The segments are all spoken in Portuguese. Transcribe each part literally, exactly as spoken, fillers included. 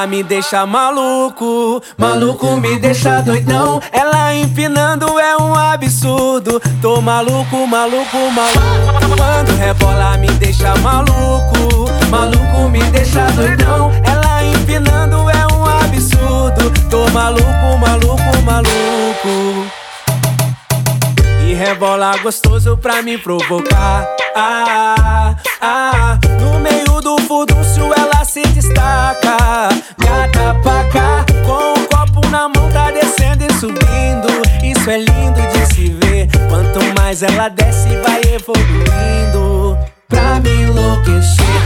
rebola me deixa maluco, maluco me deixa doidão. Ela empinando é um absurdo. Tô maluco, maluco, maluco. Quando rebola me deixa maluco, maluco me deixa doidão. Ela empinando é um absurdo. Tô maluco, maluco, maluco. E rebola gostoso pra me provocar. Ah, ah, no meio do furdúncio ela se destaca. Gata pra cá, com o copo na mão tá descendo e subindo. Isso é lindo de se ver. Quanto mais ela desce vai evoluindo. Pra me enlouquecer,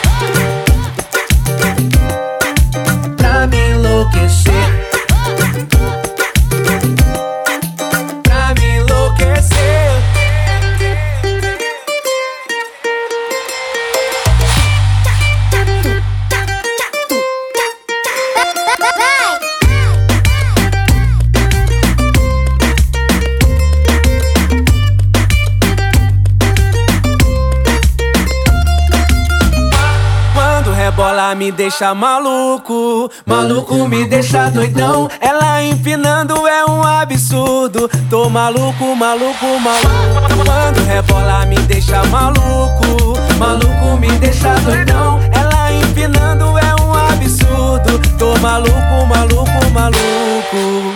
pra me enlouquecer, pra me enlouquecer. Rebola me deixa maluco, maluco me deixa doidão. Ela empinando é um absurdo. Tô maluco, maluco, maluco. Quando rebola me deixa maluco, maluco me deixa doidão. Ela empinando é um absurdo. Tô maluco, maluco, maluco.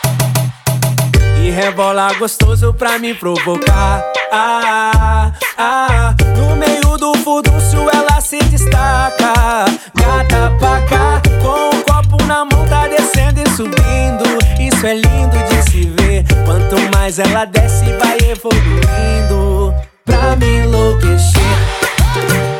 E rebola gostoso pra me provocar. Ah, ah, no meio do furdúncio ela se destaca. Gata pra cá, com o copo na mão tá descendo e subindo. Isso é lindo de se ver. Quanto mais ela desce vai evoluindo. Pra me enlouquecer,